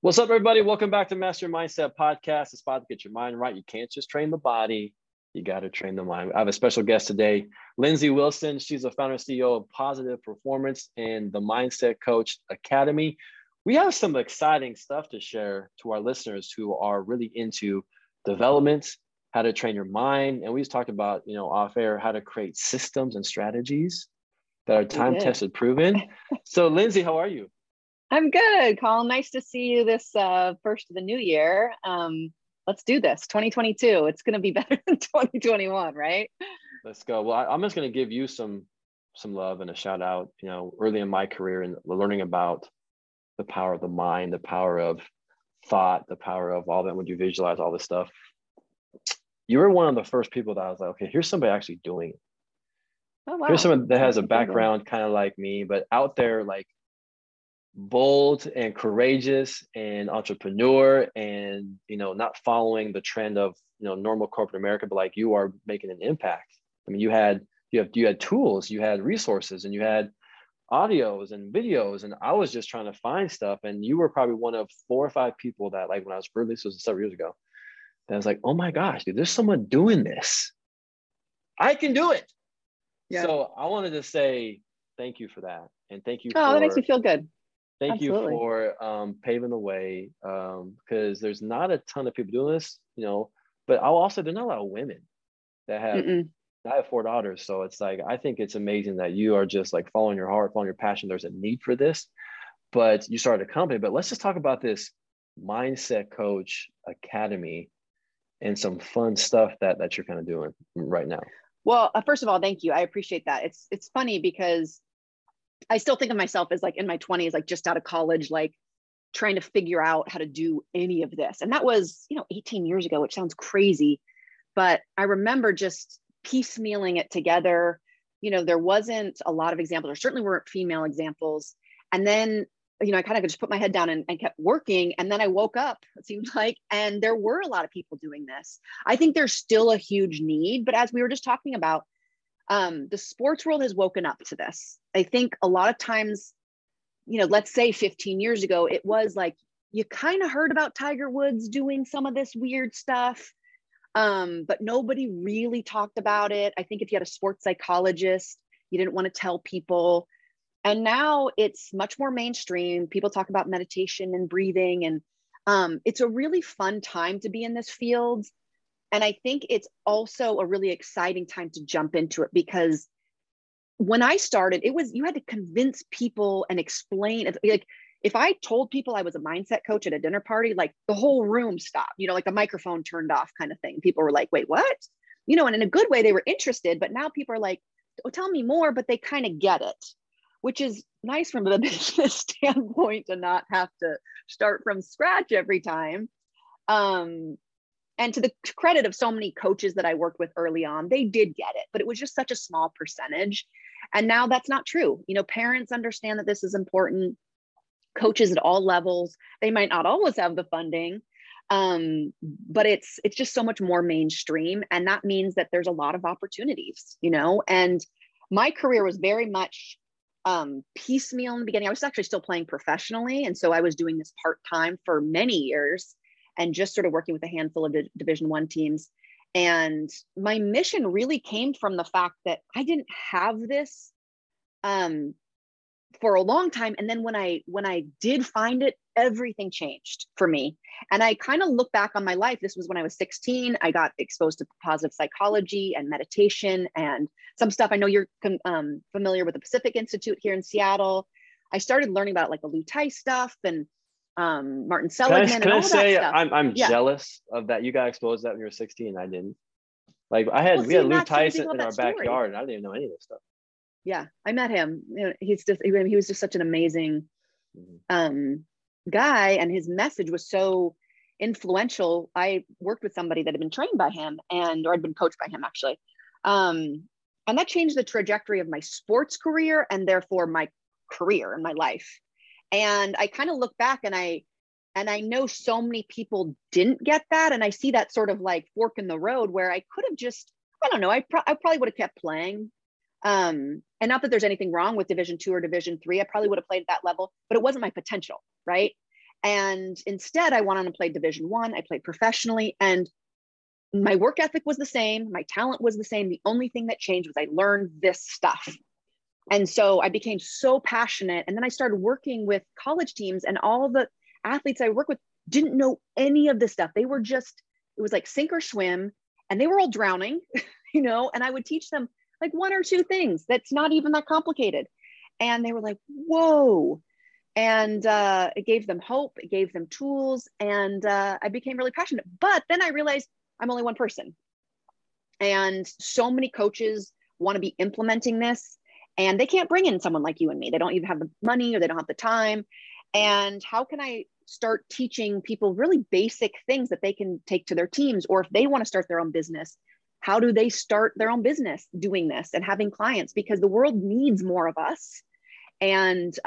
What's up, everybody? Welcome back to Master Your Mindset Podcast. The spot to get your mind right. You can't just train the body. You got to train the mind. I have a special guest today, Lindsay Wilson. She's the founder and CEO of Positive Performance and the Mindset Coach Academy. We have some exciting stuff to share to our listeners who are really into development, how to train your mind. And we just talked about, off air, how to create systems and strategies that are time-tested, proven. So Lindsay, how are you? I'm good, Colin. Nice to see you this first of the new year. Let's do this. 2022. It's going to be better than 2021, right? Let's go. Well, I'm just going to give you some love and a shout out. Early in my career and learning about the power of the mind, the power of thought, the power of all that when you visualize all this stuff. You were one of the first people that I was like, okay, here's somebody actually doing it. Oh, wow. Here's someone that has a background kind of like me, but out there like bold and courageous and entrepreneur and not following the trend of normal corporate America, but like you are making an impact. I mean, you had tools, you had resources, and you had audios and videos, and I was just trying to find stuff, and you were probably one of 4 or 5 people that, like, when I was early, this was several years ago, that I was like, oh my gosh, dude, there's someone doing this. I can do it. Yeah. So I wanted to say thank you for that, and thank you. That makes me feel good. Thank Absolutely. you for paving the way, because there's not a ton of people doing this, but I'll also, there's not a lot of women that have, I have 4 daughters. So it's like, I think it's amazing that you are just like following your heart, following your passion. There's a need for this, but you started a company. But let's just talk about this Mindset Coach Academy and some fun stuff that you're kind of doing right now. Well, first of all, thank you. I appreciate that. It's funny because I still think of myself as like in my 20s, like just out of college, like trying to figure out how to do any of this. And that was, 18 years ago, which sounds crazy, but I remember just piecemealing it together. There wasn't a lot of examples, or certainly weren't female examples. And then, I kind of just put my head down and kept working. And then I woke up, it seemed like, and there were a lot of people doing this. I think there's still a huge need, but as we were just talking about, the sports world has woken up to this. I think a lot of times, let's say 15 years ago, it was like, you kind of heard about Tiger Woods doing some of this weird stuff, but nobody really talked about it. I think if you had a sports psychologist, you didn't want to tell people. And now it's much more mainstream. People talk about meditation and breathing, and it's a really fun time to be in this field. And I think it's also a really exciting time to jump into it, because when I started, you had to convince people and explain it. Like if I told people I was a mindset coach at a dinner party, like the whole room stopped, like the microphone turned off kind of thing. People were like, wait, what? And in a good way, they were interested, but now people are like, oh, tell me more, but they kind of get it, which is nice from a business standpoint to not have to start from scratch every time. And to the credit of so many coaches that I worked with early on, they did get it, but it was just such a small percentage. And now that's not true. Parents understand that this is important. Coaches at all levels, they might not always have the funding, but it's just so much more mainstream. And that means that there's a lot of opportunities, and my career was very much piecemeal in the beginning. I was actually still playing professionally. And so I was doing this part-time for many years, and just sort of working with a handful of Division I teams. And my mission really came from the fact that I didn't have this for a long time. And then when I did find it, everything changed for me. And I kind of look back on my life. This was when I was 16. I got exposed to positive psychology and meditation and some stuff. I know you're familiar with the Pacific Institute here in Seattle. I started learning about like the Lou Tice stuff and Martin Seligman. Can I say I'm jealous of that? You got exposed to that when you were 16. I didn't. Like we had Lou Tice in our backyard, and I didn't even know any of this stuff. Yeah, I met him. He was just such an amazing guy, and his message was so influential. I worked with somebody that had been trained by him, or I'd been coached by him actually, and that changed the trajectory of my sports career and therefore my career and my life. And I kind of look back and I know so many people didn't get that. And I see that sort of like fork in the road where I could have just, I don't know, I probably would have kept playing. And not that there's anything wrong with Division II or Division III. I probably would have played at that level, but it wasn't my potential, right? And instead I went on and played Division I. I played professionally, and my work ethic was the same. My talent was the same. The only thing that changed was I learned this stuff. And so I became so passionate. And then I started working with college teams, and all the athletes I work with didn't know any of this stuff. They were just, it was like sink or swim, and they were all drowning, you know, and I would teach them like one or two things that's not even that complicated. And they were like, whoa. And it gave them hope, it gave them tools, and I became really passionate. But then I realized I'm only one person. And so many coaches want to be implementing this, and they can't bring in someone like you and me. They don't even have the money, or they don't have the time. And how can I start teaching people really basic things that they can take to their teams? Or if they want to start their own business, how do they start their own business doing this and having clients? Because the world needs more of us. And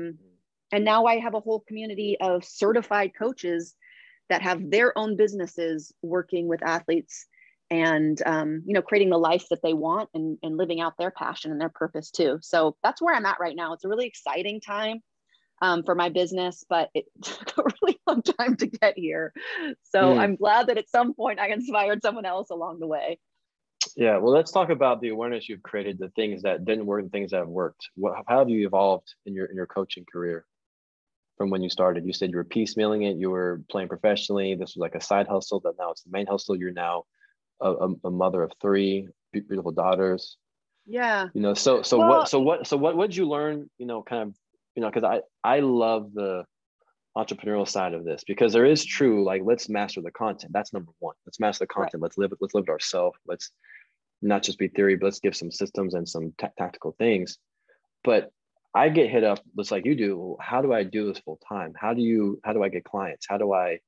now I have a whole community of certified coaches that have their own businesses working with athletes, and you know, creating the life that they want, and living out their passion and their purpose too. So that's where I'm at right now. It's a really exciting time for my business, but it took a really long time to get here. So I'm glad that at some point I inspired someone else along the way. Yeah, well, let's talk about the awareness you've created, the things that didn't work and things that have worked. How have you evolved in your coaching career from when you started? You said you were piecemealing it, you were playing professionally. This was like a side hustle, but now it's the main hustle. You're now a mother of 3 beautiful daughters. Yeah. You know, so what did you learn? You know, kind of, you know, because I love the entrepreneurial side of this, because there is true, like, let's master the content. That's number one. Let's master the content. Right. Let's live it ourselves. Let's not just be theory, but let's give some systems and some tactical things. But I get hit up just like you do. How do I do this full time? How do I get clients? How do I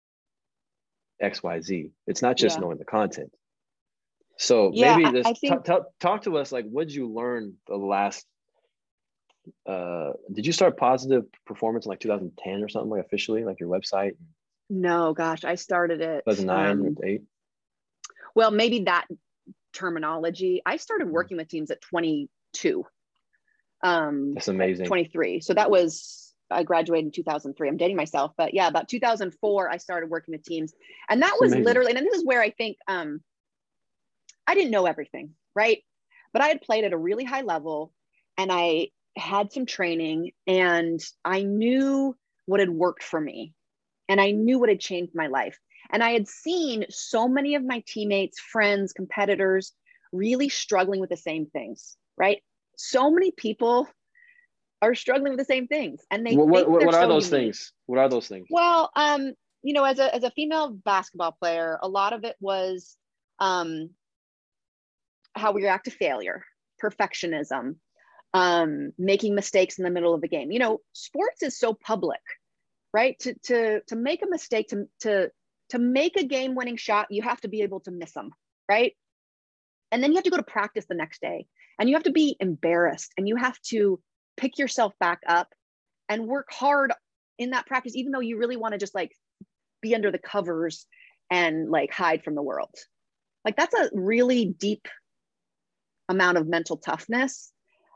XYZ? It's not just knowing the content. So maybe just talk to us, like, what did you learn the last, did you start Positive Performance in like 2010 or something, like officially, like your website? No, gosh, I started it 2009 or 8. Well, maybe that terminology. I started working with teams at 22. That's amazing. 23. So that was, I graduated in 2003. I'm dating myself, but yeah, about 2004, I started working with teams. And that was literally, and this is where I think, I didn't know everything, right? But I had played at a really high level, and I had some training, and I knew what had worked for me, and I knew what had changed my life. And I had seen so many of my teammates, friends, competitors really struggling with the same things, right? So many people are struggling with the same things, and they what are those things? What are those things? Well, you know, as a female basketball player, a lot of it was how we react to failure, perfectionism, making mistakes in the middle of the game. You know, sports is so public, right? To make a mistake, to make a game-winning shot, you have to be able to miss them, right? And then you have to go to practice the next day, and you have to be embarrassed, and you have to pick yourself back up and work hard in that practice, even though you really want to just like be under the covers and like hide from the world. Like, that's a really deep amount of mental toughness.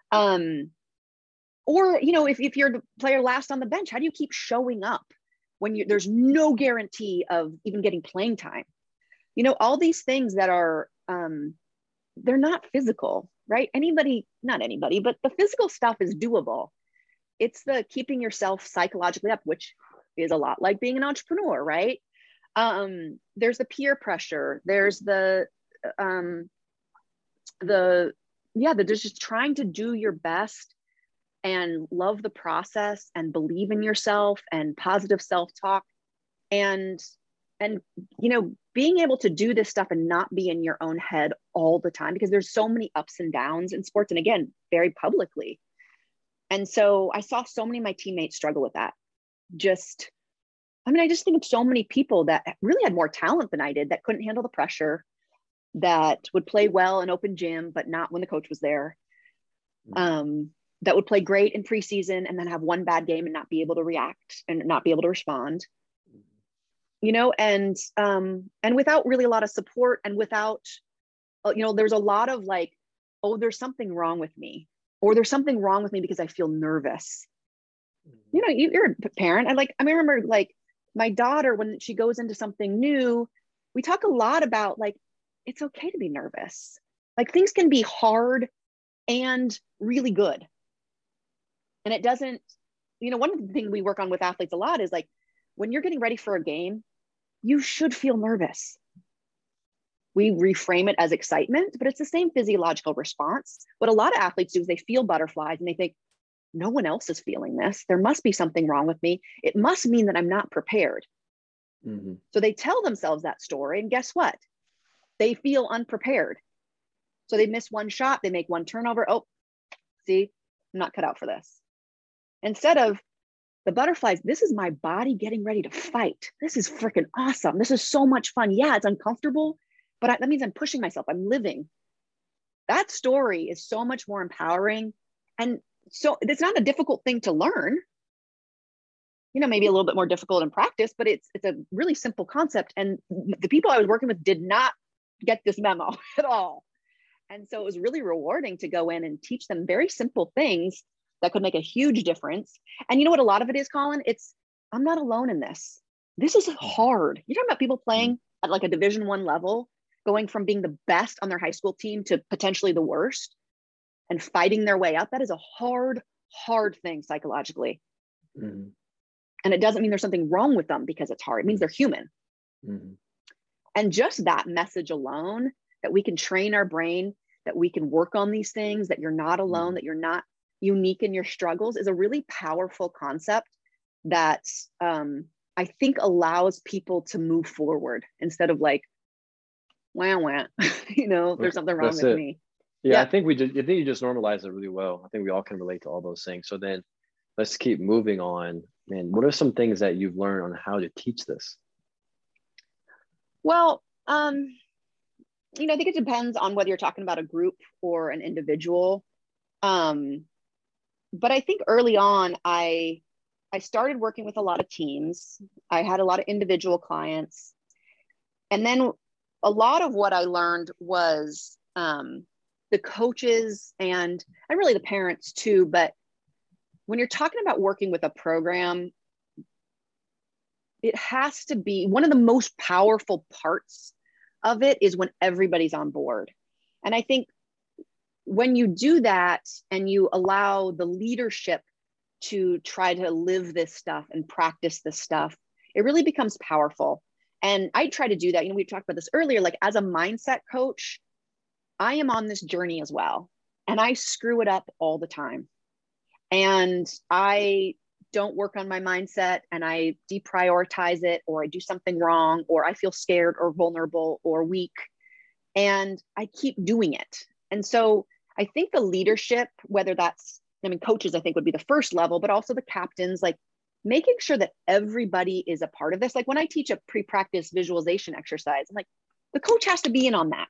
Or, you know, if you're the player last on the bench, how do you keep showing up when there's no guarantee of even getting playing time? You know, all these things that are, they're not physical, right? Not anybody, but the physical stuff is doable. It's the keeping yourself psychologically up, which is a lot like being an entrepreneur, right? There's the peer pressure. There's the just trying to do your best and love the process and believe in yourself and positive self-talk, and you know, being able to do this stuff and not be in your own head all the time, because there's so many ups and downs in sports, and again, very publicly. And so I saw so many of my teammates struggle with that. I just think of so many people that really had more talent than I did that couldn't handle the pressure, that would play well in open gym, but not when the coach was there. That would play great in preseason and then have one bad game and not be able to react and not be able to respond. You know, and without really a lot of support, and without, you know, there's a lot of like, oh, there's something wrong with me, or there's something wrong with me because I feel nervous. You know, you're a parent. I remember like my daughter, when she goes into something new, we talk a lot about like, it's okay to be nervous. Like things can be hard and really good. And it doesn't, you know, one of the things we work on with athletes a lot is like, when you're getting ready for a game, you should feel nervous. We reframe it as excitement, but it's the same physiological response. What a lot of athletes do is they feel butterflies and they think, no one else is feeling this. There must be something wrong with me. It must mean that I'm not prepared. Mm-hmm. So they tell themselves that story. And guess what? They feel unprepared. So they miss one shot, they make one turnover. Oh, see, I'm not cut out for this. Instead of the butterflies, this is my body getting ready to fight. This is freaking awesome. This is so much fun. Yeah, it's uncomfortable, but that means I'm pushing myself. I'm living. That story is so much more empowering. And so it's not a difficult thing to learn. You know, maybe a little bit more difficult in practice, but it's a really simple concept. And the people I was working with did not get this memo at all. And so it was really rewarding to go in and teach them very simple things that could make a huge difference. And you know what a lot of it is, Colin? It's, I'm not alone in this. This is hard. You're talking about people playing at like a Division I level, going from being the best on their high school team to potentially the worst and fighting their way up. That is a hard, hard thing psychologically. Mm-hmm. And it doesn't mean there's something wrong with them because it's hard. It means they're human. Mm-hmm. And just that message alone, that we can train our brain, that we can work on these things, that you're not alone, that you're not unique in your struggles, is a really powerful concept that I think allows people to move forward instead of like, wah, wah, you know, there's something wrong with me. Yeah, I think you just normalize it really well. I think we all can relate to all those things. So then let's keep moving on. Man, what are some things that you've learned on how to teach this? Well, you know, I think it depends on whether you're talking about a group or an individual. But I think early on, I started working with a lot of teams. I had a lot of individual clients. And then a lot of what I learned was the coaches and really the parents too. But when you're talking about working with a program, it has to be one of the most powerful parts of it is when everybody's on board. And I think when you do that and you allow the leadership to try to live this stuff and practice this stuff, it really becomes powerful. And I try to do that. You know, we talked about this earlier, like as a mindset coach, I am on this journey as well. And I screw it up all the time. And I don't work on my mindset and I deprioritize it, or I do something wrong, or I feel scared or vulnerable or weak. And I keep doing it. And so I think the leadership, whether that's, I mean, coaches, I think would be the first level, but also the captains, like making sure that everybody is a part of this. Like when I teach a pre-practice visualization exercise, I'm like, the coach has to be in on that.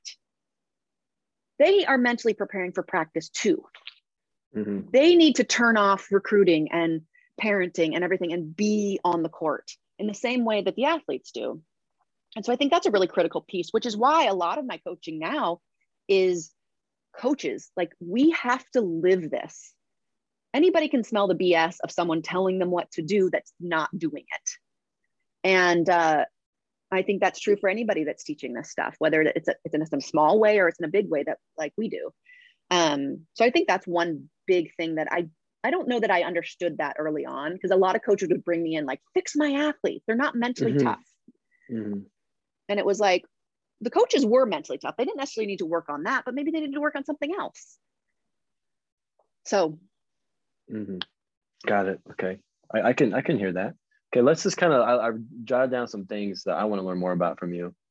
They are mentally preparing for practice too. Mm-hmm. They need to turn off recruiting and parenting and everything and be on the court in the same way that the athletes do. And so I think that's a really critical piece, which is why a lot of my coaching now is coaches. Like we have to live this. Anybody can smell the BS of someone telling them what to do that's not doing it. And I think that's true for anybody that's teaching this stuff, whether it's in a small way or it's in a big way that like we do. So I think that's one big thing that I don't know that I understood that early on, because a lot of coaches would bring me in like, fix my athletes. They're not mentally tough. Mm-hmm. And it was like, the coaches were mentally tough. They didn't necessarily need to work on that, but maybe they needed to work on something else. So. Mm-hmm. Got it. Okay. I can hear that. Okay. Let's just kind of, I jotted down some things that I want to learn more about from you.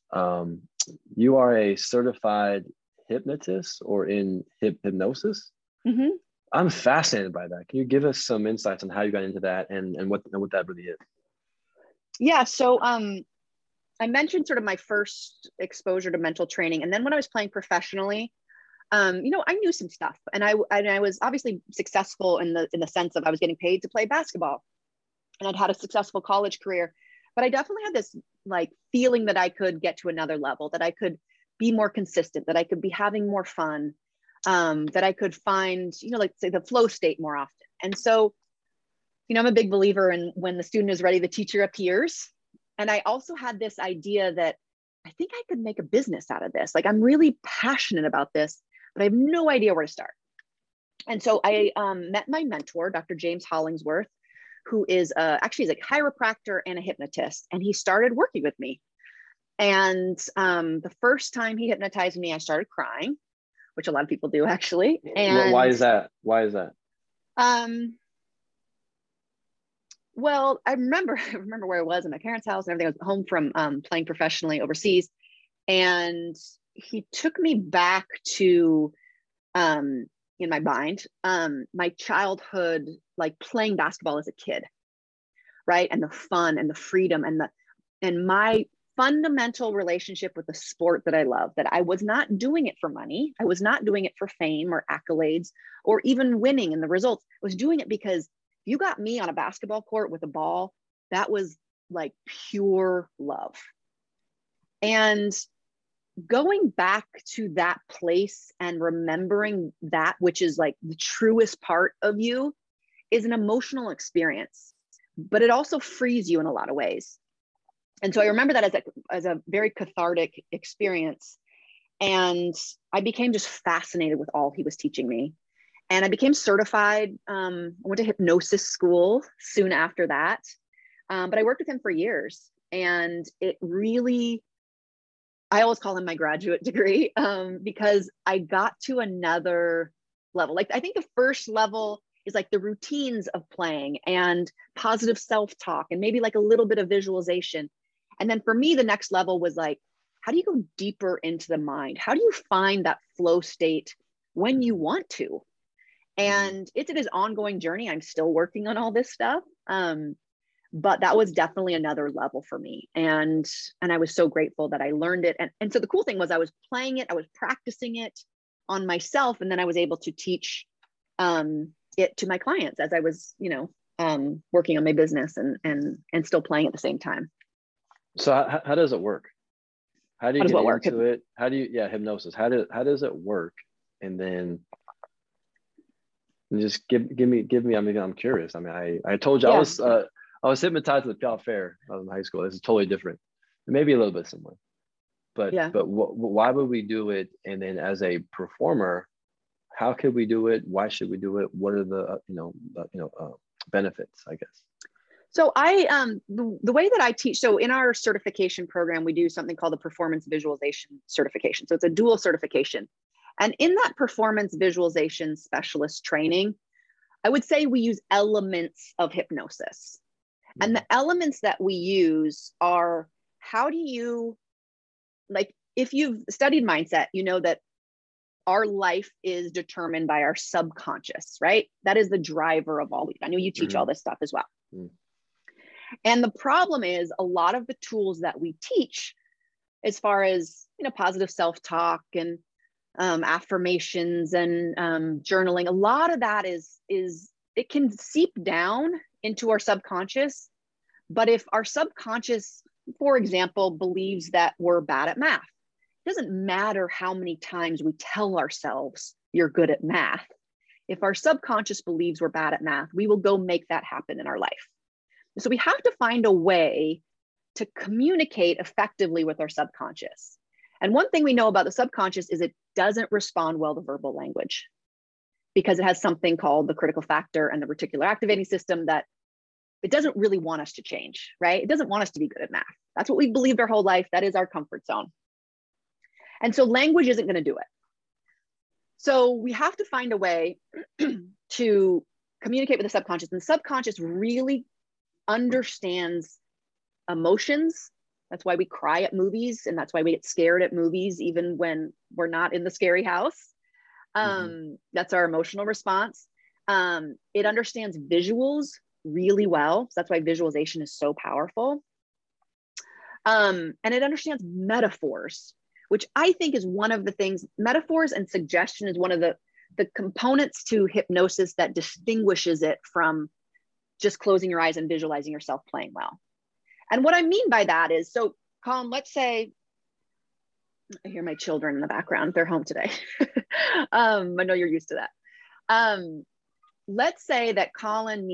You are a certified hypnotist or in hypnosis. Mm-hmm. I'm fascinated by that. Can you give us some insights on how you got into that and what that really is? Yeah. So I mentioned sort of my first exposure to mental training. And then when I was playing professionally, you know, I knew some stuff, and I was obviously successful in the sense of I was getting paid to play basketball, and I'd had a successful college career, but I definitely had this like feeling that I could get to another level, that I could be more consistent, that I could be having more fun, that I could find, you know, like say the flow state more often. And so I'm a big believer in when the student is ready, the teacher appears. And I also had this idea that I think I could make a business out of this. Like, I'm really passionate about this, but I have no idea where to start. And so I met my mentor, Dr. James Hollingsworth, who is actually he's a chiropractor and a hypnotist. And he started working with me. And the first time he hypnotized me, I started crying, which a lot of people do actually. And why is that? Why is that? Well, I remember where I was in my parents' house and everything. I was home from playing professionally overseas. And he took me back to, in my mind, my childhood, like playing basketball as a kid, right? And the fun and the freedom and my fundamental relationship with the sport that I love, that I was not doing it for money. I was not doing it for fame or accolades or even winning in the results. I was doing it because you got me on a basketball court with a ball, that was like pure love. And going back to that place and remembering that, which is like the truest part of you, is an emotional experience, but it also frees you in a lot of ways. And so I remember that as a very cathartic experience. And I became just fascinated with all he was teaching me. And I became certified. I went to hypnosis school soon after that. But I worked with him for years. And it really, I always call him my graduate degree because I got to another level. Like, I think the first level is like the routines of playing and positive self-talk and maybe like a little bit of visualization. And then for me, the next level was like, how do you go deeper into the mind? How do you find that flow state when you want to? And it's an ongoing journey. I'm still working on all this stuff. But that was definitely another level for me. And I was so grateful that I learned it. And so the cool thing was I was playing it, I was practicing it on myself. And then I was able to teach it to my clients as I was, working on my business and still playing at the same time. So how does it work? How do you get into it? How do you, hypnosis. How does it work? And then just give me. I mean, I'm curious. I mean, I told you I was hypnotized at the Piaf Fair. I was in high school. This is totally different. Maybe a little bit similar, but why would we do it? And then as a performer, how could we do it? Why should we do it? What are the benefits, I guess? So the way that I teach, so in our certification program, we do something called the performance visualization certification. So it's a dual certification. And in that performance visualization specialist training, I would say we use elements of hypnosis. And the elements that we use are, how do you, like, if you've studied mindset, you know that our life is determined by our subconscious, right? That is the driver of all. I know you teach all this stuff as well. And the problem is a lot of the tools that we teach, as far as, positive self-talk and affirmations and journaling, a lot of that is it can seep down into our subconscious. But if our subconscious, for example, believes that we're bad at math, it doesn't matter how many times we tell ourselves you're good at math. If our subconscious believes we're bad at math, we will go make that happen in our life. So we have to find a way to communicate effectively with our subconscious. And one thing we know about the subconscious is it doesn't respond well to verbal language because it has something called the critical factor and the reticular activating system that it doesn't really want us to change, right? It doesn't want us to be good at math. That's what we believed our whole life. That is our comfort zone. And so language isn't going to do it. So we have to find a way to communicate with the subconscious. And the subconscious really understands emotions. That's why we cry at movies, and that's why we get scared at movies, even when we're not in the scary house. That's our emotional response. It understands visuals really well. So that's why visualization is so powerful. And it understands metaphors, which I think is one of the things, metaphors and suggestion is one of the components to hypnosis that distinguishes it from just closing your eyes and visualizing yourself playing well. And what I mean by that is, so Colin, let's say, I hear my children in the background, they're home today. I know you're used to that. let's say that Colin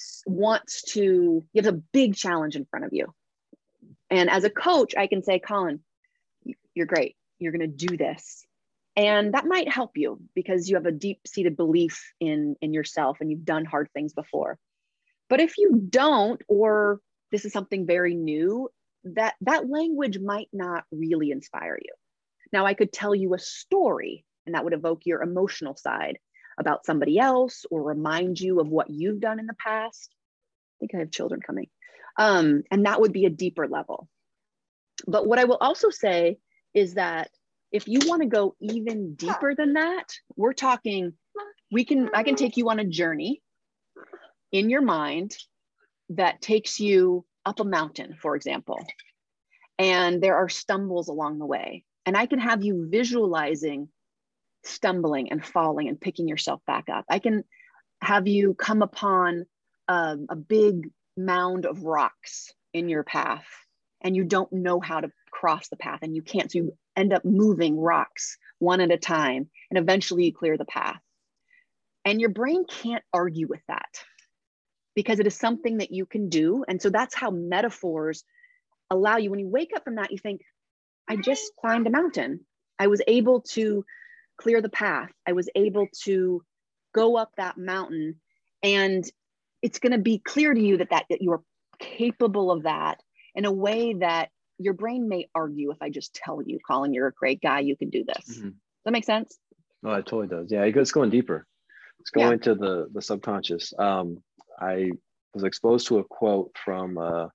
you have a big challenge in front of you. And as a coach, I can say, Colin, you're great. You're going to do this. And that might help you because you have a deep-seated belief in yourself and you've done hard things before. But if you don't, or this is something very new, that language might not really inspire you. Now, I could tell you a story and that would evoke your emotional side about somebody else or remind you of what you've done in the past. I think I have children coming. And that would be a deeper level. But what I will also say is that if you want to go even deeper than that, we're talking, I can take you on a journey in your mind that takes you up a mountain, for example. And there are stumbles along the way. And I can have you visualizing stumbling and falling and picking yourself back up. I can have you come upon a big mound of rocks in your path and you don't know how to cross the path and you can't. So you end up moving rocks one at a time and eventually you clear the path. And your brain can't argue with that because it is something that you can do. And so that's how metaphors allow you, when you wake up from that, you think, I just climbed a mountain. I was able to clear the path. I was able to go up that mountain, and it's going to be clear to you that you are capable of that in a way that your brain may argue if I just tell you, Colin, you're a great guy, you can do this. Does that make sense? No, it totally does. Yeah, it's going deeper. It's going to the subconscious. I was exposed to a quote from a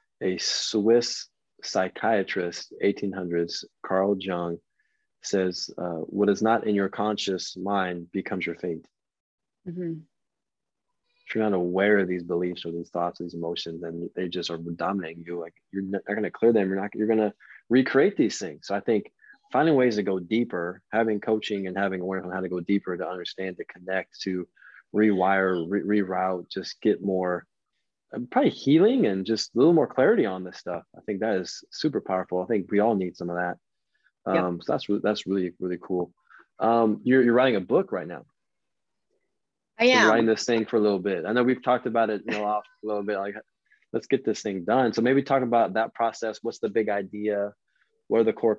Swiss psychiatrist, 1800s, Carl Jung, says, what is not in your conscious mind becomes your fate. Mm-hmm. If you're not aware of these beliefs or these thoughts, these emotions, and they just are dominating you, like you're not going to clear them. You're going to recreate these things. So I think finding ways to go deeper, having coaching and having awareness on how to go deeper, to understand, to connect, to rewire, reroute, just get more probably healing and just a little more clarity on this stuff. I think that is super powerful. I think we all need some of that. So that's really, really cool. You're writing a book right now. I am. Been writing this thing for a little bit. I know we've talked about it, off a little bit, like let's get this thing done. So maybe talk about that process. What's the big idea? What are the core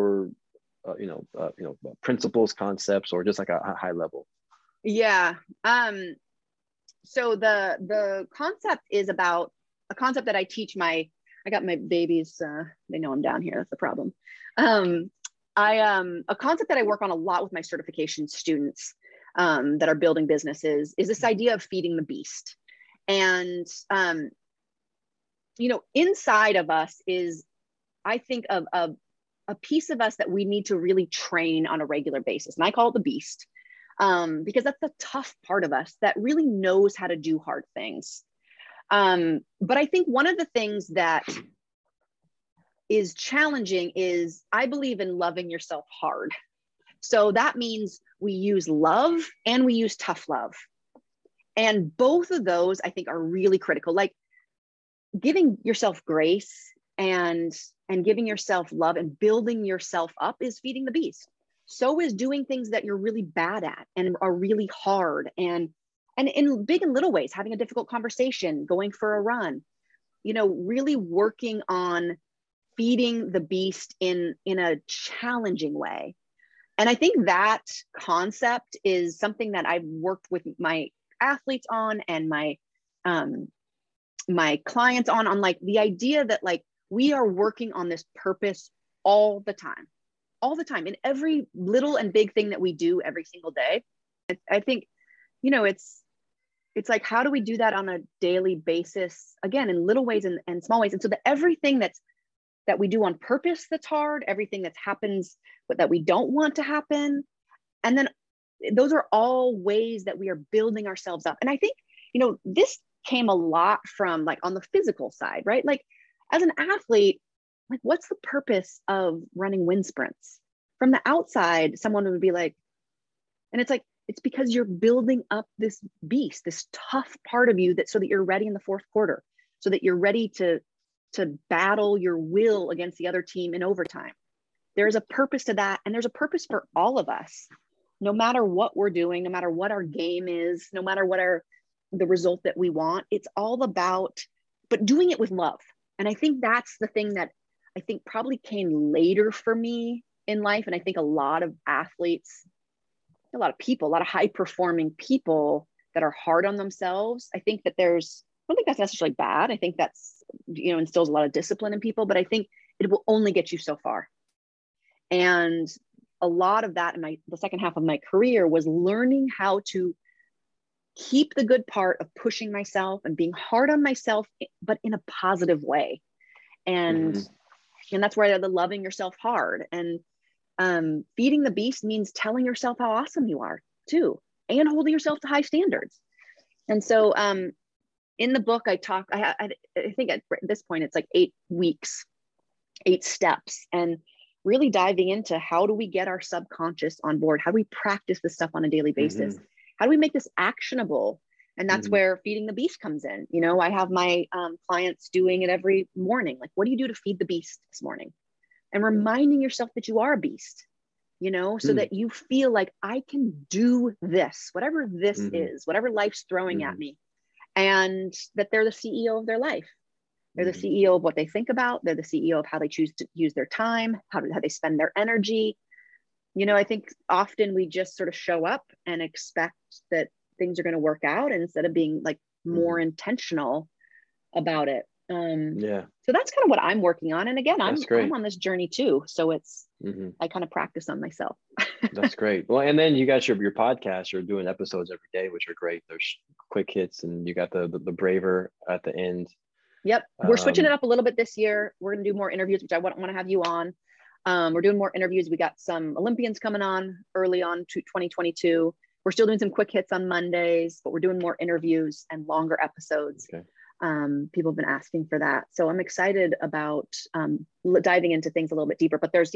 principles, concepts, or just like a high level? Yeah. So the concept is about a concept that I teach I got my babies, they know I'm down here, that's the problem. A concept that I work on a lot with my certification students that are building businesses is this idea of feeding the beast. And, inside of us is, I think, of a piece of us that we need to really train on a regular basis. And I call it the beast. Because that's the tough part of us that really knows how to do hard things. But I think one of the things that is challenging is, I believe in loving yourself hard. So that means we use love and we use tough love. And both of those, I think, are really critical. Like giving yourself grace and giving yourself love and building yourself up is feeding the beast. So is doing things that you're really bad at and are really hard, and in big and little ways, having a difficult conversation, going for a run, really working on feeding the beast in a challenging way. And I think that concept is something that I've worked with my athletes on and my clients on like the idea that like we are working on this purpose all the time in every little and big thing that we do every single day. I think, it's like, how do we do that on a daily basis, again, in little ways and small ways? And so that everything that we do on purpose that's hard, everything that happens but that we don't want to happen, and then those are all ways that we are building ourselves up. And I think, this came a lot from like on the physical side, right? Like as an athlete, like what's the purpose of running wind sprints? From the outside, someone would be like, and it's like, it's because you're building up this beast, this tough part of you, so that you're ready in the fourth quarter, so that you're ready to battle your will against the other team in overtime. There's a purpose to that. And there's a purpose for all of us no matter what we're doing, no matter what our game is, no matter what the result that we want, it's all about, but doing it with love. And I think that's the thing that I think probably came later for me in life. And I think a lot of athletes, a lot of people, a lot of high performing people that are hard on themselves. I think that I don't think that's necessarily bad. I think that's, instills a lot of discipline in people, but I think it will only get you so far. And a lot of that in the second half of my career was learning how to keep the good part of pushing myself and being hard on myself, but in a positive way. And, and that's where the loving yourself hard. And feeding the beast means telling yourself how awesome you are too, and holding yourself to high standards. And so in the book, I think at this point, it's like 8 weeks, 8 steps, and really diving into how do we get our subconscious on board? How do we practice this stuff on a daily basis? How do we make this actionable? And that's where feeding the beast comes in. I have my clients doing it every morning. Like, what do you do to feed the beast this morning? And reminding yourself that you are a beast, so that you feel like I can do this, whatever this is, whatever life's throwing at me, and that they're the CEO of their life. They're the CEO of what they think about. They're the CEO of how they choose to use their time, how they spend their energy. I think often we just sort of show up and expect that things are going to work out instead of being like more intentional about it. So that's kind of what I'm working on. And again, I'm on this journey too. So it's, I kind of practice on myself. That's great. Well, and then you got your podcast, you're doing episodes every day, which are great. There's quick hits, and you got the braver at the end. Yep. We're switching it up a little bit this year. We're going to do more interviews, which I want to have you on. We're doing more interviews. We got some Olympians coming on early on to 2022. We're still doing some quick hits on Mondays, but we're doing more interviews and longer episodes. Okay. People have been asking for that. So I'm excited about diving into things a little bit deeper, but there's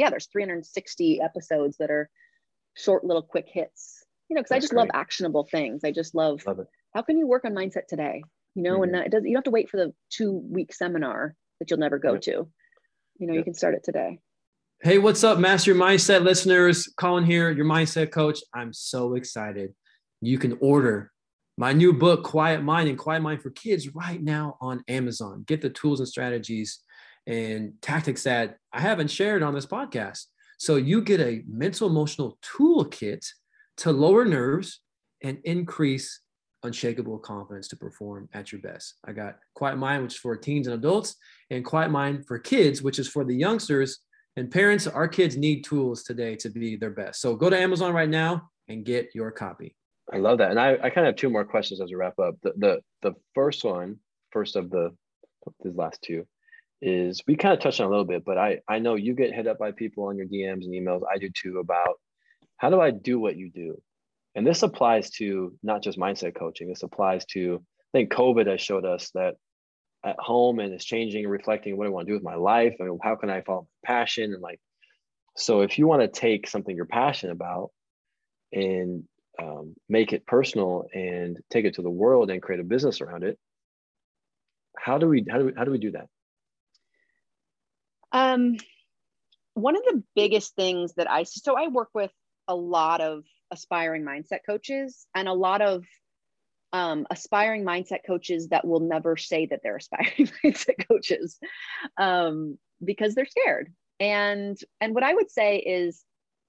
360 episodes that are short little quick hits, because I just love actionable things. I just love it. How can you work on mindset today? And you don't have to wait for the 2-week seminar that you'll never go to. You can start it today. Hey, what's up, Master Your Mindset listeners? Colin here, your mindset coach. I'm so excited. You can order my new book, Quiet Mind and Quiet Mind for Kids, right now on Amazon. Get the tools and strategies and tactics that I haven't shared on this podcast. So you get a mental emotional toolkit to lower nerves and increase unshakable confidence to perform at your best. I got Quiet Mind, which is for teens and adults, and Quiet Mind for Kids, which is for the youngsters. And parents, our kids need tools today to be their best. So go to Amazon right now and get your copy. I love that. And I kind of have 2 more questions as we wrap up. The first of these last 2 is, we kind of touched on a little bit, but I know you get hit up by people on your DMs and emails. I do too, about how do I do what you do? And this applies to not just mindset coaching. This applies to, I think COVID has showed us that at home, and it's changing and reflecting what I want to do with my life. I mean, how can I follow my passion? And so if you want to take something you're passionate about and make it personal and take it to the world and create a business around it, how do we do that? One of the biggest things that I work with a lot of aspiring mindset coaches, and a lot of aspiring mindset coaches that will never say that they're aspiring mindset coaches because they're scared. And what I would say is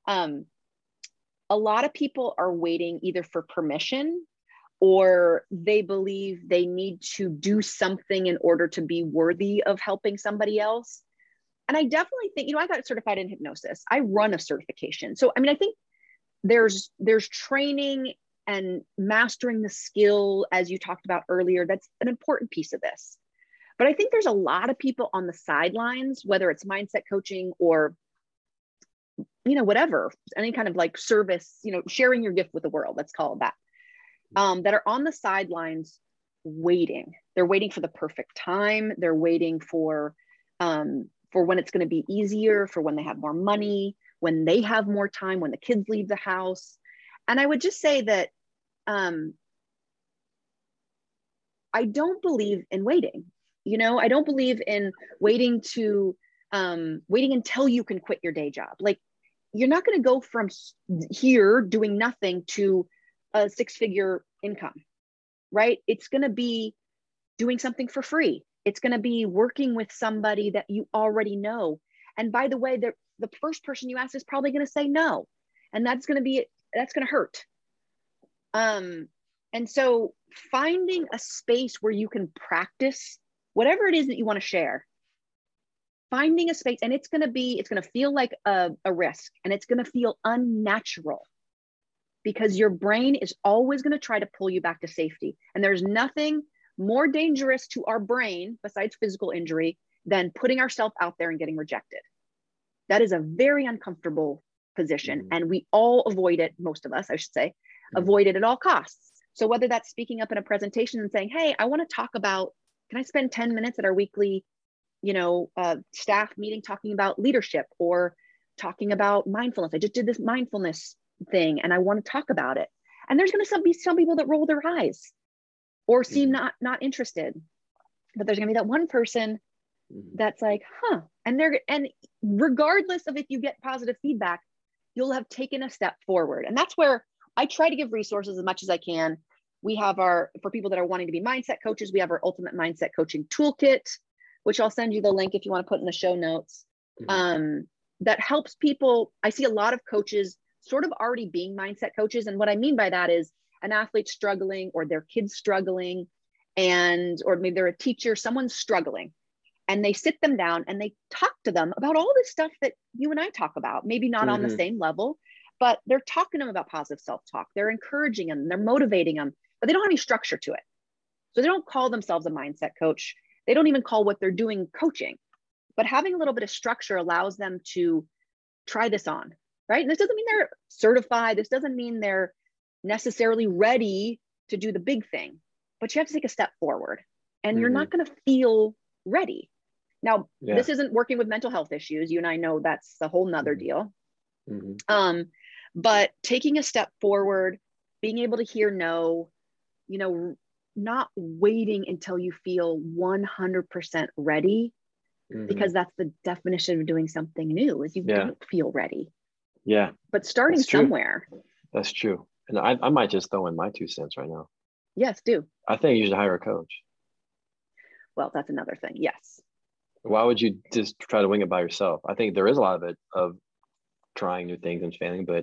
a lot of people are waiting either for permission, or they believe they need to do something in order to be worthy of helping somebody else. And I definitely think, I got certified in hypnosis. I run a certification. So, I think there's training and mastering the skill, as you talked about earlier. That's an important piece of this. But I think there's a lot of people on the sidelines, whether it's mindset coaching or, whatever, any kind of service, sharing your gift with the world, let's call it that, that are on the sidelines waiting. They're waiting for the perfect time. They're waiting for when it's going to be easier, for when they have more money, when they have more time, when the kids leave the house. And I would just say that I don't believe in waiting. I don't believe in waiting until you can quit your day job. you're not going to go from here doing nothing to a 6-figure income, right? It's going to be doing something for free. It's going to be working with somebody that you already know. And by the way, the first person you ask is probably going to say no. And that's going to hurt. And so finding a space where you can practice whatever it is that you want to share, finding a space, and it's going to feel like a risk, and it's going to feel unnatural because your brain is always going to try to pull you back to safety. And there's nothing more dangerous to our brain besides physical injury than putting ourselves out there and getting rejected. That is a very uncomfortable position. And we all avoid it. Most of us, I should say, avoid it at all costs. So whether that's speaking up in a presentation and saying, hey, I want to talk about, can I spend 10 minutes at our weekly, staff meeting talking about leadership or talking about mindfulness? I just did this mindfulness thing and I want to talk about it. And there's going to be some people that roll their eyes or seem not interested, but there's going to be that one person that's like, huh. And regardless of if you get positive feedback, you'll have taken a step forward. And that's where I try to give resources as much as I can. We have for people that are wanting to be mindset coaches, we have our Ultimate Mindset Coaching Toolkit, which I'll send you the link if you want to put in the show notes. That helps people. I see a lot of coaches sort of already being mindset coaches. And what I mean by that is an athlete struggling or their kids struggling, or maybe they're a teacher, someone's struggling, and they sit them down and they talk to them about all this stuff that you and I talk about, maybe not on the same level, but they're talking to them about positive self-talk. They're encouraging them, they're motivating them, but they don't have any structure to it. So they don't call themselves a mindset coach. They don't even call what they're doing coaching, but having a little bit of structure allows them to try this on, right? And this doesn't mean they're certified. This doesn't mean they're necessarily ready to do the big thing, but you have to take a step forward and you're not going to feel ready. Now, this isn't working with mental health issues. You and I know that's a whole nother deal. But taking a step forward, being able to hear no, not waiting until you feel 100% ready, because that's the definition of doing something new is you don't feel ready. Yeah. But starting somewhere. That's true. And I might just throw in my 2 cents right now. Yes, do. I think you should hire a coach. Well, that's another thing. Yes. Why would you just try to wing it by yourself? I think there is a lot of it, of trying new things and failing, but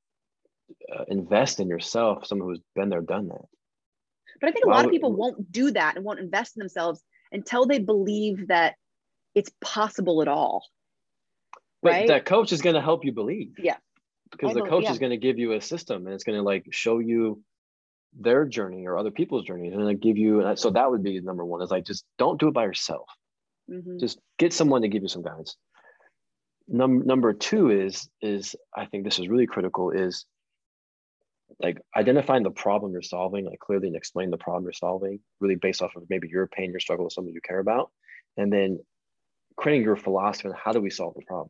invest in yourself, someone who's been there, done that. But I think a lot of people won't do that and won't invest in themselves until they believe that it's possible at all. But right? that coach is going to help you believe. Yeah. Because the coach is going to give you a system, and it's going to show you their journey or other people's journeys, and then give you. So that would be number one. Is just don't do it by yourself. Just get someone to give you some guidance. Number 2 is I think this is really critical, is identifying the problem you're solving, clearly, and explain the problem you're solving, really based off of maybe your pain, your struggle with something you care about, and then creating your philosophy on how do we solve the problem.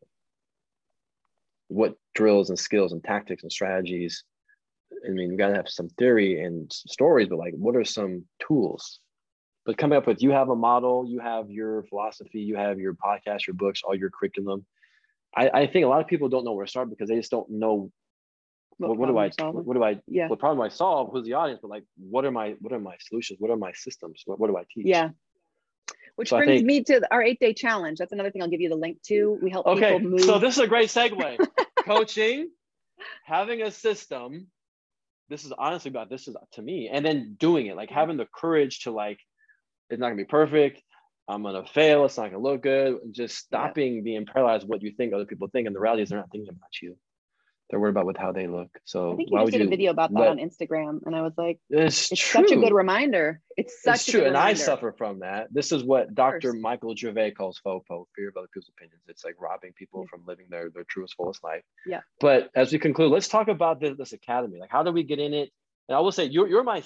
What drills and skills and tactics and strategies? I mean, you got to have some theory and stories, but what are some tools? But coming up with, you have a model, you have your philosophy, you have your podcast, your books, all your curriculum. I think a lot of people don't know where to start because they just don't know what problem do I solve? Who's the audience? But what are my solutions? What are my systems? What do I teach? Yeah. Which brings me to our 8-day challenge. That's another thing I'll give you the link to. We help people move. So this is a great segue. Coaching, having a system. This is honestly about, this is to me, and then doing it, having the courage to it's not gonna be perfect. I'm gonna fail. It's not gonna look good. Just stopping being paralyzed with what you think other people think, and the reality is they're not thinking about you. They're worried about how they look. So I think you just did a video about that on Instagram, and I was like, it's true. Such a good reminder. It's such a good reminder. And I suffer from that. This is what Dr. Michael Gervais calls FOPO, fear of other people's opinions. It's robbing people from living their truest, fullest life. Yeah. But as we conclude, let's talk about this academy. How do we get in it? And I will say, you're my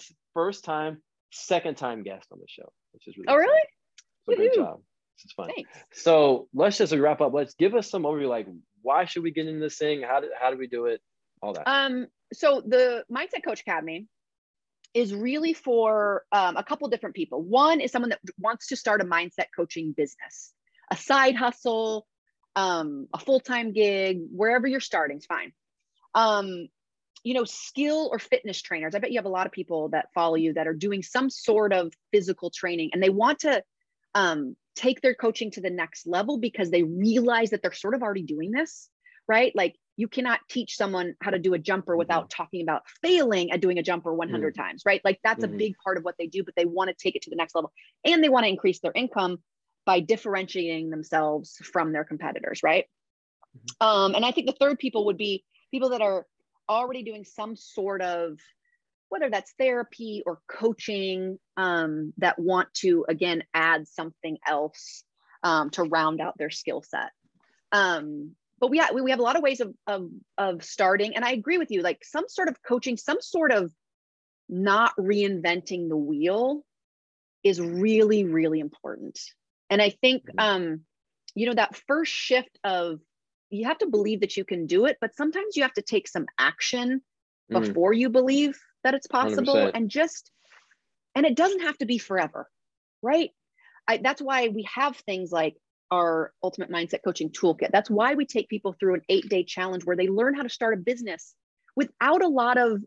second time guest on the show, which is really exciting. Really? So great job. This is fun. Thanks. So let's just wrap up. Let's give us some overview. Why should we get into this thing? How do we do it? All that. So the Mindset Coach Academy is really for a couple different people. One is someone that wants to start a mindset coaching business, a side hustle, a full-time gig, wherever you're starting is fine. You know, skill or fitness trainers. I bet you have a lot of people that follow you that are doing some sort of physical training, and they want to take their coaching to the next level because they realize that they're sort of already doing this, right? Like you cannot teach someone how to do a jumper without talking about failing at doing a jumper 100 times, right? Like that's a big part of what they do, but they want to take it to the next level, and they want to increase their income by differentiating themselves from their competitors, right? And I think the third people would be people that are already doing some sort of, whether that's therapy or coaching, that want to, again, add something else to round out their skill set. But we have a lot of ways of starting. And I agree with you, like some sort of coaching, some sort of not reinventing the wheel is really, really important. And I think, you know, that first shift of, you have to believe that you can do it, but sometimes you have to take some action before you believe that it's possible. 100%. And it doesn't have to be forever, right? That's why we have things like our Ultimate Mindset Coaching Toolkit. That's why we take people through an 8-day challenge where they learn how to start a business without a lot of,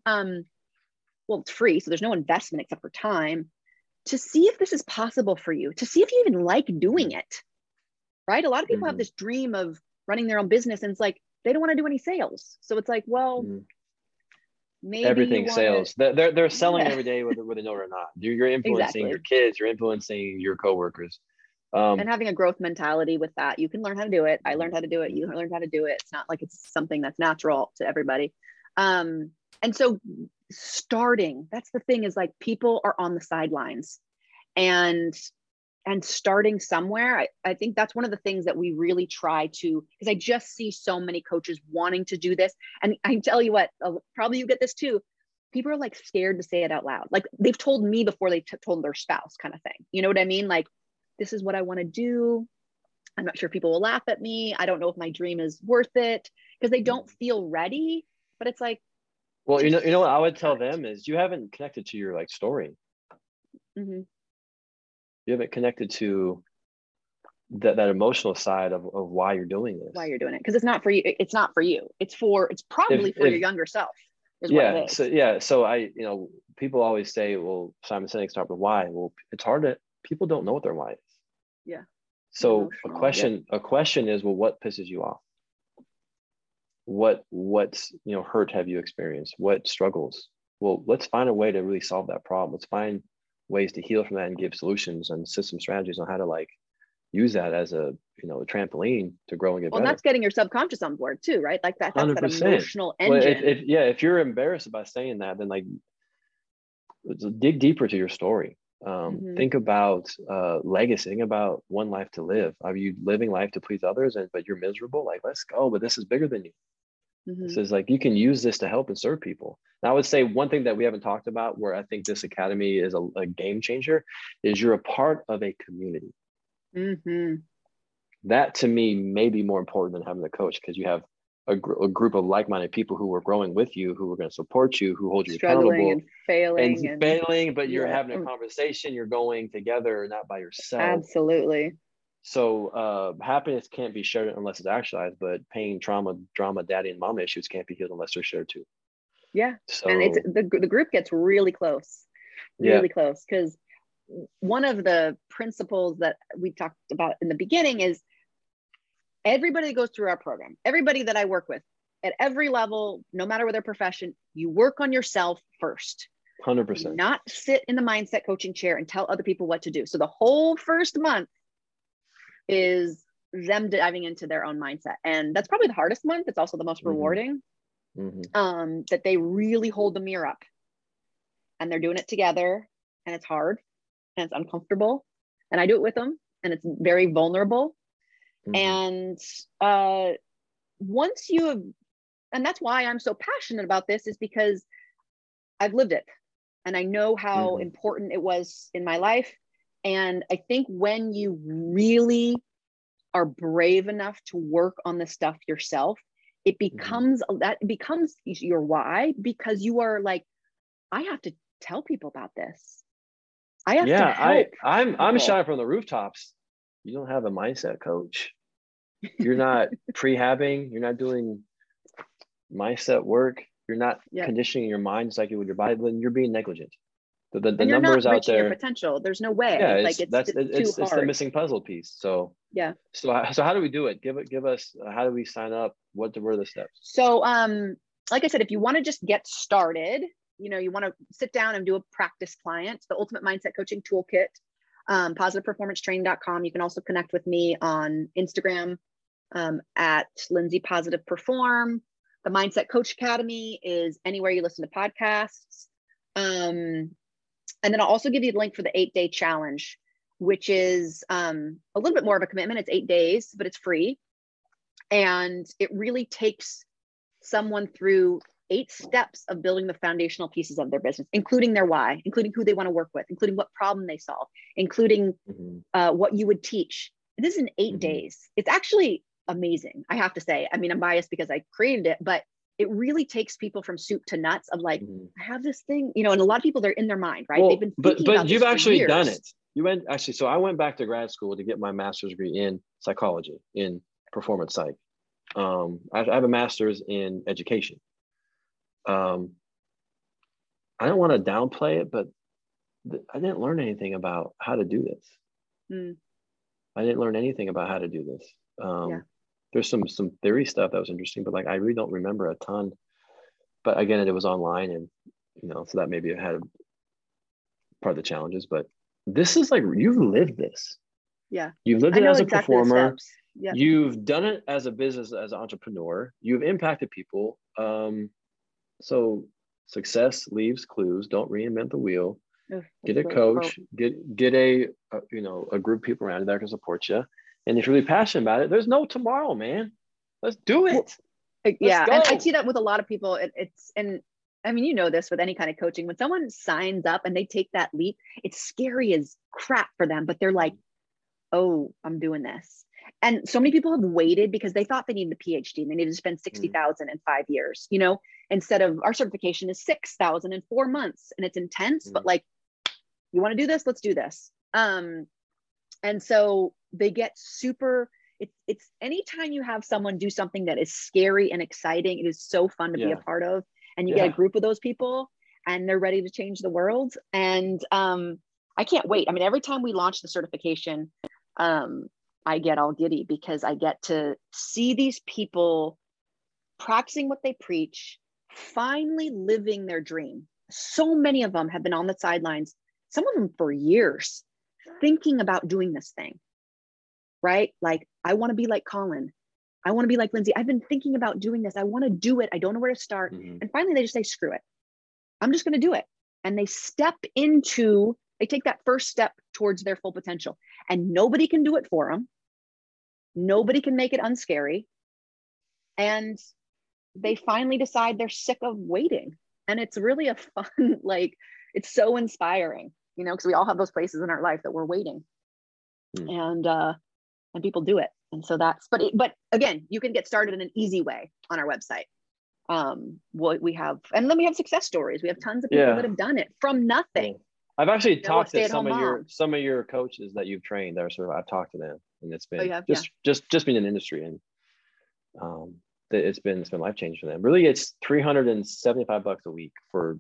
well, it's free, so there's no investment except for time, to see if this is possible for you, to see if you even like doing it, right? A lot of people have this dream of running their own business, and it's like, they don't want to do any sales. So it's like, well, maybe everything sales. They're selling every day, whether they know it or not. You're influencing your kids, you're influencing your coworkers. And having a growth mentality with that, you can learn how to do it. I learned how to do it. You learned how to do it. It's not like it's something that's natural to everybody. And so starting, that's the thing, is like people are on the sidelines, and starting somewhere. I think that's one of the things that we really try to, because I just see so many coaches wanting to do this. And I tell you what, probably you get this too. People are like scared to say it out loud. Like they've told me before they told their spouse, kind of thing. You know what I mean? Like, this is what I want to do. I'm not sure if people will laugh at me. I don't know if my dream is worth it, because they don't feel ready. But it's like, well, you know what I would tell them is, you haven't connected to your like story. You haven't connected to that emotional side of why you're doing this. Why you're doing it. Because it's not for you. It's not for you. It's probably for your younger self. So people always say, well, Simon Sinek, start with why. Well, it's hard to, people don't know what their why is. Yeah. So a question is, well, what pisses you off? What hurt have you experienced? What struggles? Well, let's find a way to really solve that problem. Let's find ways to heal from that and give solutions and system strategies on how to like use that as a trampoline to grow and get better. Well, that's getting your subconscious on board too, right? Like that's 100%. That emotional engine. Well, if you're embarrassed about saying that, then like dig deeper to your story. Think about legacy. Think about one life to live. Are you living life to please others, but you're miserable? Like, let's go. But this is bigger than you. This is like, you can use this to help and serve people. And I would say one thing that we haven't talked about, where I think this academy is a game changer, is you're a part of a community. That to me may be more important than having a coach, because you have a group of like-minded people who are growing with you, who are going to support you, who hold you accountable, and failing, but you're having a conversation, you're going together, not by yourself. Absolutely. So happiness can't be shared unless it's actualized, but pain, trauma, drama, daddy and mama issues can't be healed unless they're shared too. Yeah. So, and it's the group gets really close, close, because one of the principles that we talked about in the beginning is everybody that goes through our program, everybody that I work with at every level, no matter what their profession, you work on yourself first. 100%. Do not sit in the mindset coaching chair and tell other people what to do. So the whole first month is them diving into their own mindset. And that's probably the hardest month. It's also the most rewarding, that they really hold the mirror up and they're doing it together, and it's hard and it's uncomfortable. And I do it with them, and it's very vulnerable. And once you have, and that's why I'm so passionate about this, is because I've lived it and I know how important it was in my life. And I think when you really are brave enough to work on the stuff yourself, it becomes your why, because you are like, I have to tell people about this. I have to help. I'm shouting from the rooftops. You don't have a mindset coach. you're not prehabbing, you're not doing mindset work, you're not conditioning your mind just like you would your body, then you're being negligent. The and you're numbers not out there, your potential. There's no way. Yeah, like it's the missing puzzle piece. So yeah. So how do we do it? Give us, how do we sign up? What were the steps? So like I said, if you want to just get started, you want to sit down and do a practice client, the Ultimate Mindset Coaching Toolkit, positiveperformancetraining.com. You can also connect with me on Instagram at Lindsay Positive Perform. The Mindset Coach Academy is anywhere you listen to podcasts. And then I'll also give you the link for the 8-day challenge, which is a little bit more of a commitment. It's 8 days, but it's free. And it really takes someone through 8 steps of building the foundational pieces of their business, including their why, including who they want to work with, including what problem they solve, including what you would teach. And this is in 8 days. It's actually amazing, I have to say. I mean, I'm biased because I created it, but it really takes people from soup to nuts of like, I have this thing, and a lot of people, they're in their mind, right? Well, they've been thinking about you've this for actually years. done it. So I went back to grad school to get my master's degree in psychology, in performance psych. I have a master's in education. I don't want to downplay it, but I didn't learn anything about how to do this. I didn't learn anything about how to do this. There's some theory stuff that was interesting, but like I really don't remember a ton. But again, it was online, and so that maybe had part of the challenges. But this is like, you've lived this. Yeah, you've lived it as a performer. Yeah, you've done it as a business, as an entrepreneur. You've impacted people. So success leaves clues. Don't reinvent the wheel. Get a coach. Get a group of people around you that can support you. And if you're really passionate about it, there's no tomorrow, man. Let's do it. Yeah. And I see that with a lot of people. And I mean, this with any kind of coaching, when someone signs up and they take that leap, it's scary as crap for them, but they're like, oh, I'm doing this. And so many people have waited because they thought they needed a PhD and they needed to spend 60,000 in 5 years, instead of our certification is 6,000 in 4 months, and it's intense, but like, you want to do this, let's do this. And so they get super, it's anytime you have someone do something that is scary and exciting, it is so fun to be a part of. And you get a group of those people and they're ready to change the world. And I can't wait. I mean, every time we launch the certification, I get all giddy because I get to see these people practicing what they preach, finally living their dream. So many of them have been on the sidelines, some of them for years, thinking about doing this thing, right? Like, I want to be like Colin. I want to be like Lindsay. I've been thinking about doing this. I want to do it. I don't know where to start. And finally, they just say, screw it. I'm just going to do it. And they take that first step towards their full potential. And nobody can do it for them. Nobody can make it unscary. And they finally decide they're sick of waiting. And it's really a fun, like, it's so inspiring, because we all have those places in our life that we're waiting. And people do it. And so but again, you can get started in an easy way on our website. We have success stories. We have tons of people that have done it from nothing. I've actually talked to some of your coaches that you've trained. I've talked to them, and it's been just been in the industry, and it's been life changing for them. Really, it's $375 a week for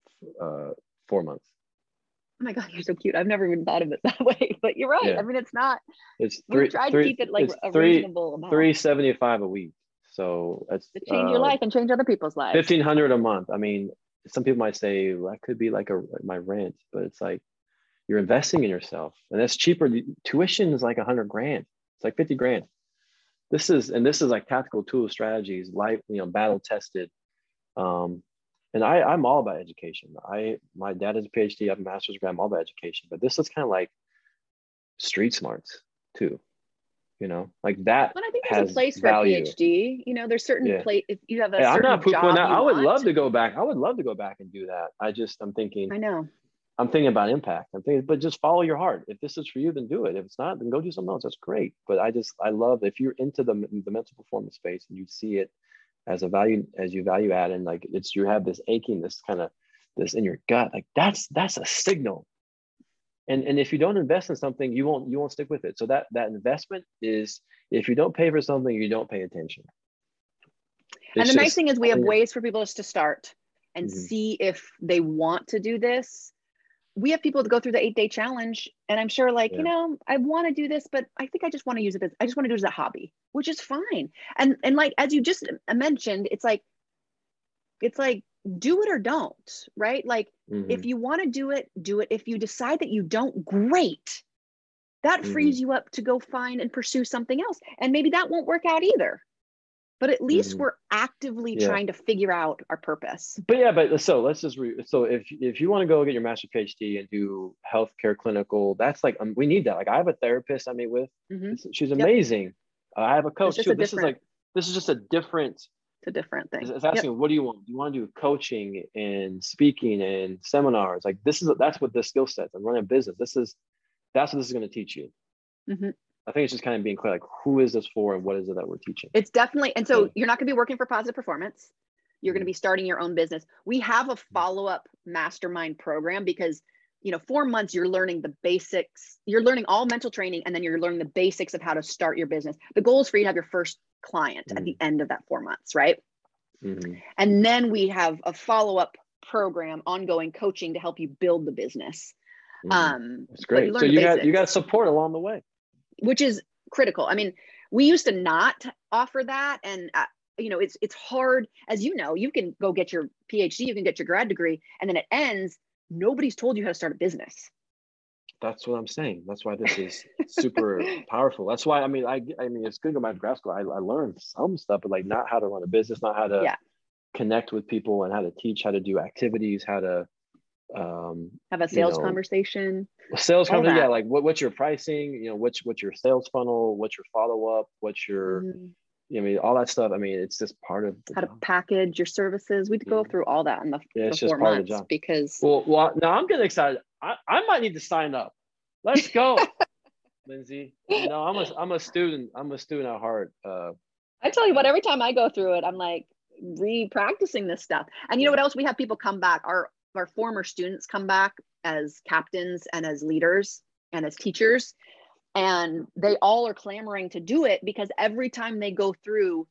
4 months. Oh my God, you're so cute. I've never even thought of it that way, but you're right. Yeah. I mean, it's not. We've tried to keep it like a reasonable amount. $375 a week. So that's to change your life and change other people's lives. $1,500 a month. I mean, some people might say, well, that could be like my rent, but it's like you're investing in yourself, and that's cheaper. Tuition is like $100,000. It's like $50,000. This is like tactical tools, strategies, life, battle tested. And I'm all about education. My dad has a PhD, I have a master's degree, I'm all about education, but this is kind of like street smarts too. Like that. Well, I think there's a place for a PhD. There's certain place if you have a certain I'm not job that. I would love to go back. I would love to go back and do that. I'm thinking. I know. I'm thinking about impact. but just follow your heart. If this is for you, then do it. If it's not, then go do something else. That's great. But I love if you're into the mental performance space and you see it as a value, as you value add, and like you have this aching, this in your gut, like that's a signal. And if you don't invest in something, you won't stick with it. So that investment is, if you don't pay for something, you don't pay attention. And the nice thing is we have ways for people just to start and see if they want to do this. We have people that go through the 8-day challenge, and I'm sure like, you know, I want to do this, but I think I just want to use it as, I just want to do it as a hobby, which is fine. And like, as you just mentioned, it's like, do it or don't, right? Like if you want to do it, do it. If you decide that you don't, great. That frees you up to go find and pursue something else. And maybe that won't work out either. But at least we're actively trying to figure out our purpose. But so let's just so if you want to go get your master PhD and do healthcare clinical, that's like we need that. Like I have a therapist I meet with. She's amazing. I have a coach too. This is just a different. It's a different thing. It's asking, what do you want? Do you want to do coaching and speaking and seminars? Like that's what the skill sets and running a business. That's what this is going to teach you. I think it's just kind of being clear, like who is this for and what is it that we're teaching? It's definitely, and so you're not going to be working for Positive Performance. You're going to be starting your own business. We have a follow-up mastermind program because, you know, 4 months, you're learning the basics. You're learning all mental training, and then you're learning the basics of how to start your business. The goal is for you to have your first client at the end of that 4 months, right? And then we have a follow-up program, ongoing coaching to help you build the business. That's great. So you got support along the way, which is critical. I mean, we used to not offer that. And, you know, it's hard, as you know, you can go get your PhD, you can get your grad degree, and then it ends. Nobody's told you how to start a business. That's what I'm saying. That's why this is super powerful. That's why, I mean, it's good to go back to grad school. I learned some stuff, but like not how to run a business, not how to connect with people and how to teach, how to do activities, how to have a sales conversation. Like what's your pricing, you know, what's your sales funnel, what's your follow-up, what's your I mean, all that stuff. I mean, it's just part of how to package your services. We'd go through all that in the 4 months because well now I'm getting excited. I might need to sign up. Let's go. Lindsay. You know, I'm a student at heart. I tell you what, every time I go through it, I'm like re-practicing this stuff. And you know what else? We have people come back. Our former students come back as captains and as leaders and as teachers. And they all are clamoring to do it because every time they go through,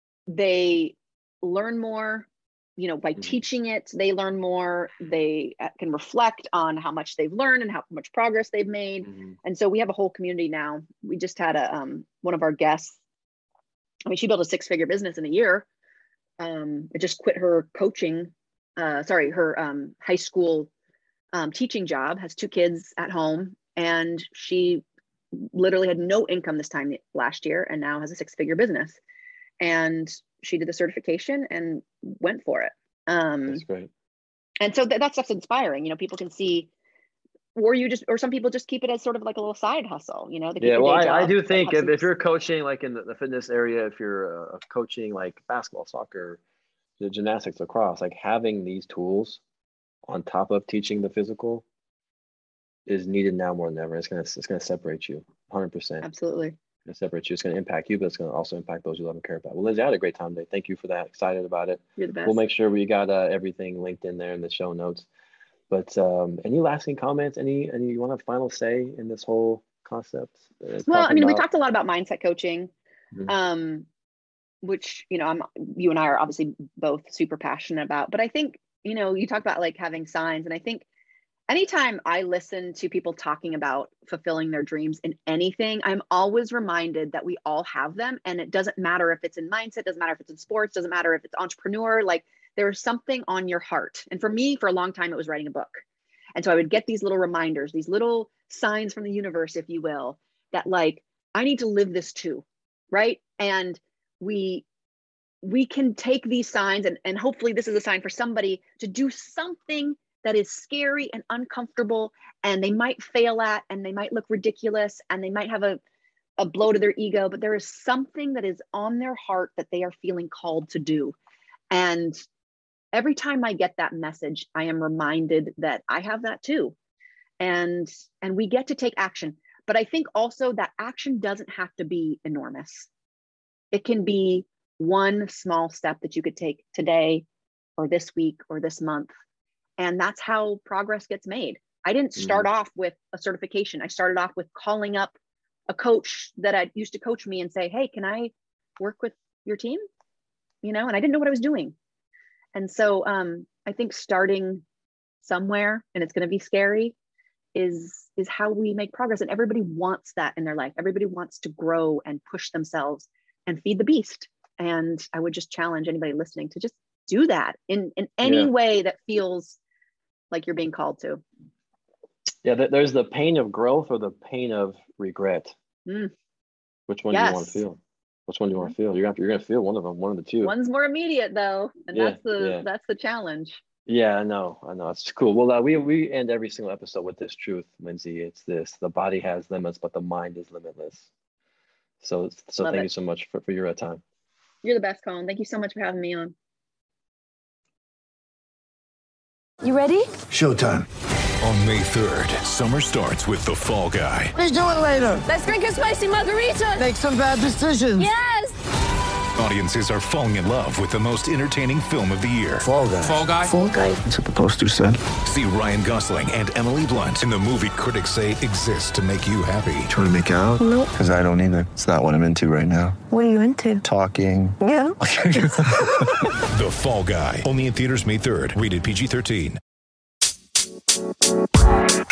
they learn more, you know, by teaching it, they learn more, they can reflect on how much they've learned and how much progress they've made. And so we have a whole community now. We just had one of our guests, I mean, she built a 6-figure business in a year. It just quit her coaching, her high school teaching job, has 2 kids at home, and she literally had no income this time last year and now has a 6-figure business. And she did the certification and went for it. That's great. And so that stuff's inspiring. You know, people can see, or some people just keep it as sort of like a little side hustle, you know? I do think if you're coaching like in the fitness area, if you're coaching like basketball, soccer, the gymnastics, lacrosse, like having these tools on top of teaching the physical is needed now more than ever. It's gonna separate you 100%. Absolutely. It's gonna separate you. It's gonna impact you, but it's gonna also impact those you love and care about. Well, Lindsay, I had a great time today. Thank you for that. Excited about it. You're the best. We'll make sure we got everything linked in there in the show notes. But any lasting comments? Any you want to final say in this whole concept? Well, I mean, we talked a lot about mindset coaching, which, you know, you and I are obviously both super passionate about. But I think, you know, you talk about like having signs, and I think anytime I listen to people talking about fulfilling their dreams in anything, I'm always reminded that we all have them. And it doesn't matter if it's in mindset, doesn't matter if it's in sports, doesn't matter if it's entrepreneur, like there's something on your heart. And for me, for a long time, it was writing a book. And so I would get these little reminders, these little signs from the universe, if you will, that like, I need to live this too, right? And we can take these signs and hopefully this is a sign for somebody to do something that is scary and uncomfortable, and they might fail at, and they might look ridiculous, and they might have a blow to their ego, but there is something that is on their heart that they are feeling called to do. And every time I get that message, I am reminded that I have that too. And we get to take action. But I think also that action doesn't have to be enormous. It can be one small step that you could take today or this week or this month. And that's how progress gets made. I didn't start off with a certification. I started off with calling up a coach that I used to coach me and say, hey, can I work with your team? And I didn't know what I was doing. And so I think starting somewhere, and it's going to be scary, is how we make progress. And everybody wants that in their life. Everybody wants to grow and push themselves and feed the beast. And I would just challenge anybody listening to just do that in any way that feels like you're being called to. Yeah, there's the pain of growth or the pain of regret. Which one do you want to feel? Which one do you want to feel? You're gonna feel one of them, one of the two. One's more immediate though, and that's the challenge. Yeah, I know. It's cool. Well, we end every single episode with this truth, Lindsay. It's this: the body has limits, but the mind is limitless. So thank you so much for your time. You're the best, Colin. Thank you so much for having me on. You ready? Showtime. On May 3rd, summer starts with The Fall Guy. What are you doing later? Let's drink a spicy margarita. Make some bad decisions. Yes. Audiences are falling in love with the most entertaining film of the year. Fall Guy. Fall Guy? Fall Guy. That's what the poster said. See Ryan Gosling and Emily Blunt in the movie critics say exists to make you happy. Trying to make it out? Nope. Because I don't either. It's not what I'm into right now. What are you into? Talking. Yeah. The Fall Guy. Only in theaters May 3rd. Rated PG-13.